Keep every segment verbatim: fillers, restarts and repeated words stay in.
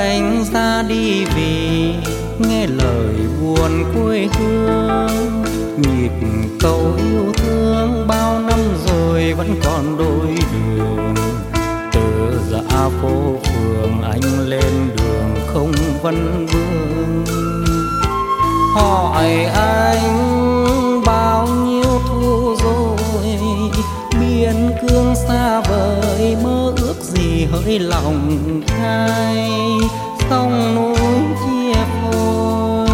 anh ra đi vì nghe lời buồn quê hương, nhịp câu yêu thương bao năm rồi vẫn còn đôi đường. Từ dã phố phường anh lên đường không vấn vương, hỏi anh bao nhiêu thu rồi, biên cương xa vời mơ ước gì hỡi lòng ai, sông núi chia phôi.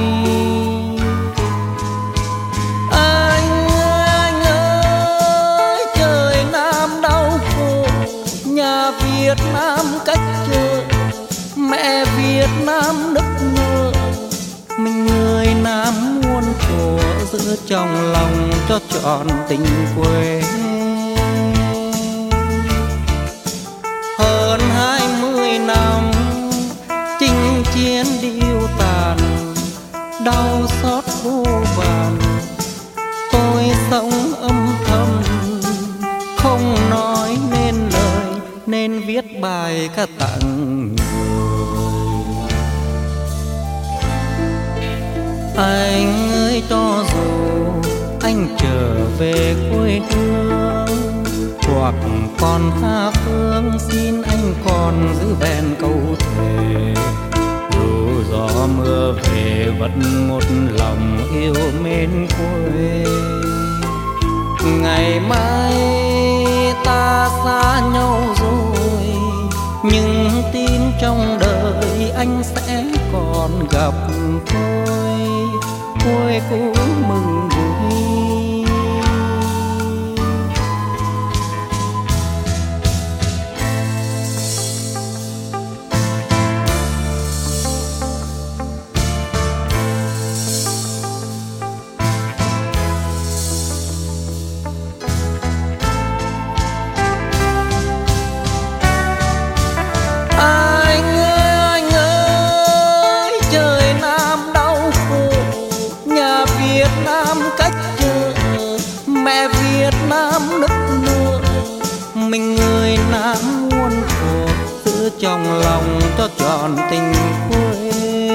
Anh ơi, anh ơi, trời Nam đau khổ, nhà Việt Nam cách chợ, mẹ Việt Nam nức nở, mình người Nam muôn thuở giữ trong lòng cho trọn tình quê. Hơn hai mươi năm chinh chiến điêu tàn, đau xót vô vàn, tôi sống âm thầm không nói nên lời, nên viết bài ca tặng người. Anh ơi, cho dù anh trở về quê hương, hoặc còn tha phương, xin anh còn giữ vẹn câu thề. Dù gió mưa về vẫn một lòng yêu mến quê. Ngày mai ta xa nhau rồi, nhưng tin trong đời anh sẽ còn gặp tôi. Quê cũ mừng vui, mình người Nam muôn thuở giữ trong lòng cho trọn tình quê.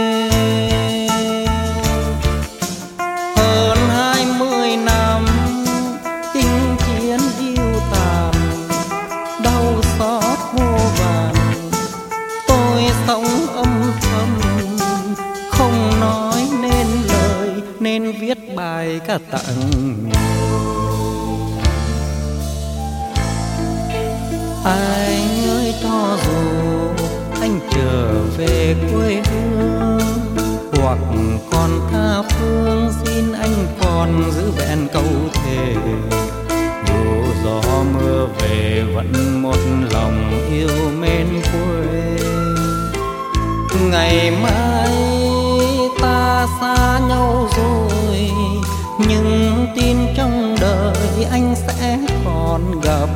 Hơn hai mươi năm chinh chiến điêu tàn, đau xót vô vàn, tôi sống âm thầm không nói nên lời, nên viết bài ca tặng. Anh ơi, cho dù anh trở về quê hương, hoặc còn tha phương, xin anh còn giữ vẹn câu thề. Dù gió mưa về vẫn một lòng yêu mến quê. Ngày mai ta xa nhau rồi, nhưng tin trong đời anh sẽ còn gặp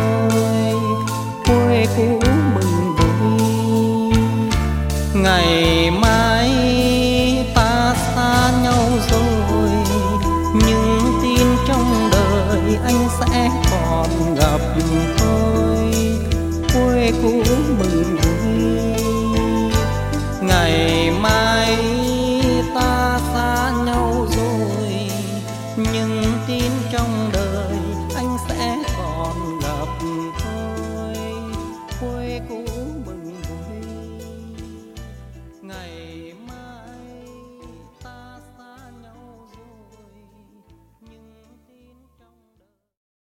tôi. Quê cũ mừng vui, ngày